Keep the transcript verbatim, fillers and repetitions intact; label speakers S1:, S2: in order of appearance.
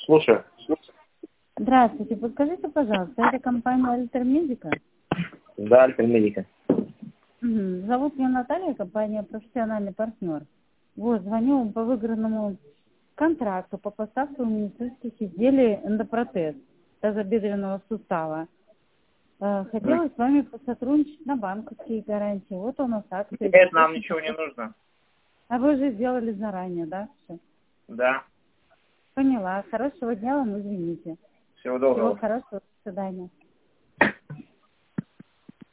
S1: Слушаю.
S2: Здравствуйте, подскажите, пожалуйста, это компания Альтермедика?
S1: Да, Альтермедика.
S2: Угу. Зовут меня Наталья, компания «Профессиональный партнер». Вот, звоню вам по выигранному контракту по поставке медицинских изделий эндопротез тазобедренного сустава. Э, Хотела с вами посотрудничать на банковские гарантии. Вот у нас акция.
S1: Нет, нам ничего не нужно.
S2: А вы же сделали заранее, да? Все.
S1: Да.
S2: Поняла. Хорошего дня вам, извините.
S1: Всего доброго.
S2: Всего хорошего. До свидания.